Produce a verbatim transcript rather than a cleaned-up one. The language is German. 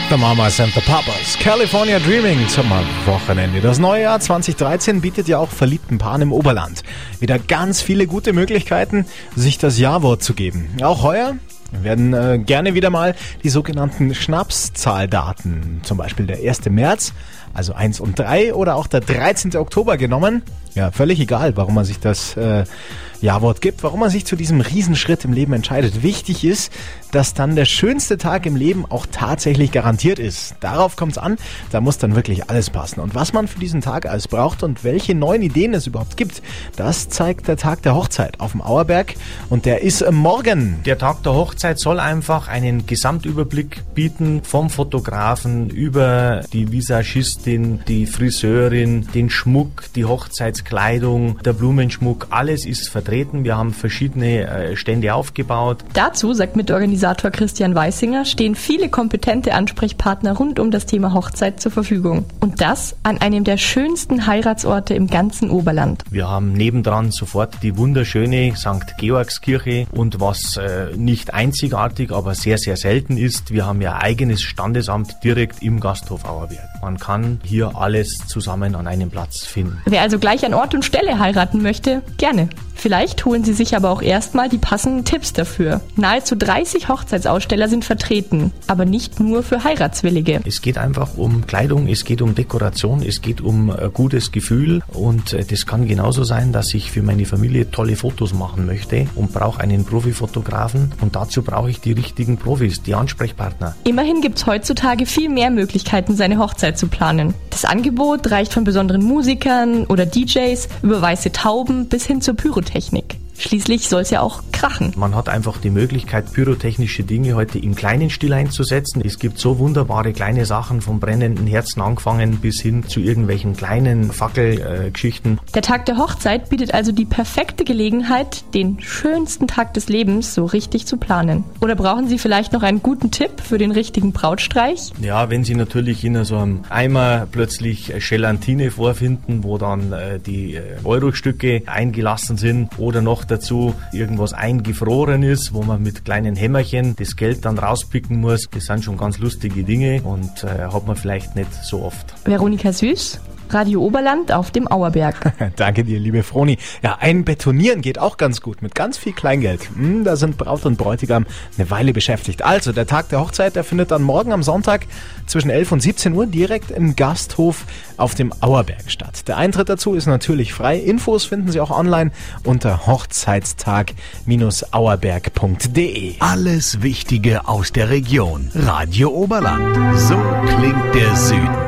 The Mamas and the Papas, California Dreaming zum Wochenende. Das neue Jahr zwanzig dreizehn bietet ja auch verliebten Paaren im Oberland wieder ganz viele gute Möglichkeiten, sich das Ja-Wort zu geben. Auch heuer werden äh, gerne wieder mal die sogenannten Schnapszahldaten, zum Beispiel der erste März, also eins und drei, oder auch der dreizehnte Oktober genommen. Ja, völlig egal, warum man sich das äh, Ja-Wort gibt, warum man sich zu diesem Riesenschritt im Leben entscheidet. Wichtig ist, dass dann der schönste Tag im Leben auch tatsächlich garantiert ist. Darauf kommt es an, da muss dann wirklich alles passen. Und was man für diesen Tag alles braucht und welche neuen Ideen es überhaupt gibt, das zeigt der Tag der Hochzeit auf dem Auerberg, und der ist morgen. Der Tag der Hochzeit soll einfach einen Gesamtüberblick bieten, vom Fotografen über die Visagistin, die Friseurin, den Schmuck, die Hochzeitskleidung, der Blumenschmuck, alles ist vertreten. Wir haben verschiedene äh, Stände aufgebaut. Dazu, sagt Mitorganisator Christian Weissinger, stehen viele kompetente Ansprechpartner rund um das Thema Hochzeit zur Verfügung. Und das an einem der schönsten Heiratsorte im ganzen Oberland. Wir haben nebendran sofort die wunderschöne Sankt Georgskirche, und was äh, nicht einzigartig, aber sehr, sehr selten ist, wir haben ja ein eigenes Standesamt direkt im Gasthof Auerberg. Man kann hier alles zusammen an einem Platz finden. Wer also gleich an Ort und Stelle heiraten möchte, gerne. Vielleicht holen Sie sich aber auch erstmal die passenden Tipps dafür. Nahezu dreißig Hochzeitsaussteller sind vertreten, aber nicht nur für Heiratswillige. Es geht einfach um Kleidung, es geht um Dekoration, es geht um ein gutes Gefühl, und das kann genauso sein, dass ich für meine Familie tolle Fotos machen möchte und brauche einen Profifotografen, und dazu brauche ich die richtigen Profis, die Ansprechpartner. Immerhin gibt es heutzutage viel mehr Möglichkeiten, seine Hochzeit zu planen. Das Angebot reicht von besonderen Musikern oder D Js über weiße Tauben bis hin zur Pyrotechnik. Schließlich soll es ja auch krachen. Man hat einfach die Möglichkeit, pyrotechnische Dinge heute im kleinen Stil einzusetzen. Es gibt so wunderbare kleine Sachen, vom brennenden Herzen angefangen bis hin zu irgendwelchen kleinen Fackelgeschichten. Der Tag der Hochzeit bietet also die perfekte Gelegenheit, den schönsten Tag des Lebens so richtig zu planen. Oder brauchen Sie vielleicht noch einen guten Tipp für den richtigen Brautstreich? Ja, wenn Sie natürlich in so einem Eimer plötzlich Gelatine vorfinden, wo dann äh, die äh, Eurostücke eingelassen sind, oder noch dazu irgendwas eingefroren ist, wo man mit kleinen Hämmerchen das Geld dann rauspicken muss. Das sind schon ganz lustige Dinge, und äh, hat man vielleicht nicht so oft. Veronika Süß, Radio Oberland auf dem Auerberg. Danke dir, liebe Froni. Ja, einbetonieren geht auch ganz gut mit ganz viel Kleingeld. Hm, da sind Braut und Bräutigam eine Weile beschäftigt. Also, der Tag der Hochzeit, der findet dann morgen am Sonntag zwischen elf und siebzehn Uhr direkt im Gasthof auf dem Auerberg statt. Der Eintritt dazu ist natürlich frei. Infos finden Sie auch online unter hochzeitstag Bindestrich auerberg Punkt de. Alles Wichtige aus der Region. Radio Oberland. So klingt der Süden.